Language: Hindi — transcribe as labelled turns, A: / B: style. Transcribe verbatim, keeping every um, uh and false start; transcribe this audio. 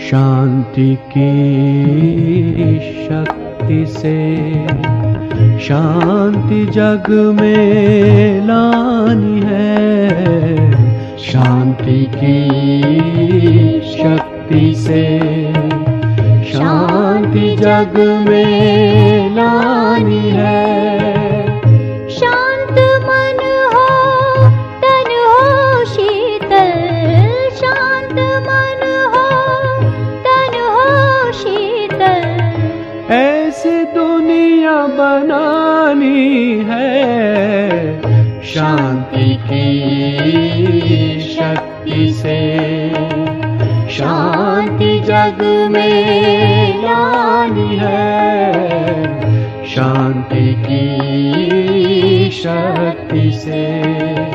A: शांति की शक्ति से शांति जग में लानी है। शांति की शक्ति से शांति जग में लानी है।
B: शांत मन हो तन हो शीतल, शांत मन हो तन हो शीतल।
A: ऐसी दुनिया बनानी है। शांति की शक्ति से शांति जग में लानी है। शांति की शक्ति से